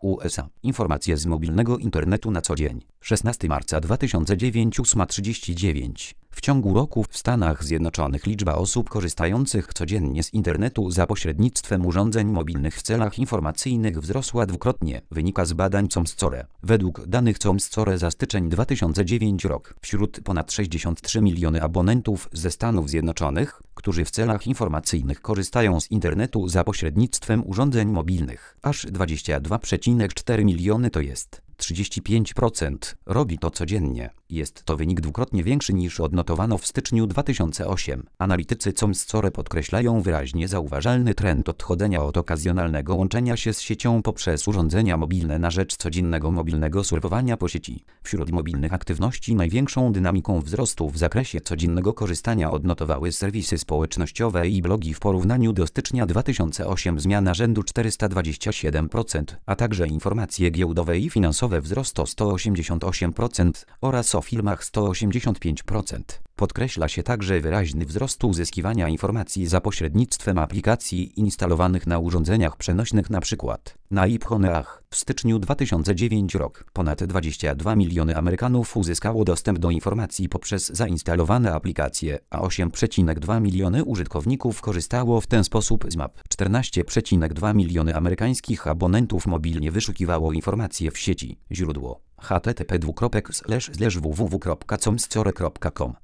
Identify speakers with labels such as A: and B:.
A: USA. Informacje z mobilnego internetu na co dzień. 16 marca 2009 8:39. W ciągu roku w Stanach Zjednoczonych liczba osób korzystających codziennie z internetu za pośrednictwem urządzeń mobilnych w celach informacyjnych wzrosła dwukrotnie, wynika z badań ComScore. Według danych ComScore za styczeń 2009 rok, wśród ponad 63 miliony abonentów ze Stanów Zjednoczonych, którzy w celach informacyjnych korzystają z internetu za pośrednictwem urządzeń mobilnych, aż 22,4 miliony, to jest 35%, robi to codziennie. Jest to wynik dwukrotnie większy niż odnotowano w styczniu 2008. Analitycy ComScore podkreślają wyraźnie zauważalny trend odchodzenia od okazjonalnego łączenia się z siecią poprzez urządzenia mobilne na rzecz codziennego mobilnego surfowania po sieci. Wśród mobilnych aktywności największą dynamiką wzrostu w zakresie codziennego korzystania odnotowały serwisy społecznościowe i blogi. W porównaniu do stycznia 2008 zmiana rzędu 427%, a także informacje giełdowe i finansowe wzrost o 188% oraz o filmach 185%. Podkreśla się także wyraźny wzrost uzyskiwania informacji za pośrednictwem aplikacji instalowanych na urządzeniach przenośnych, np. na iPhone'ach. W styczniu 2009 rok ponad 22 miliony Amerykanów uzyskało dostęp do informacji poprzez zainstalowane aplikacje, a 8,2 miliony użytkowników korzystało w ten sposób z map. 14,2 miliony amerykańskich abonentów mobilnie wyszukiwało informacje w sieci. Źródło: http://www.comscore.com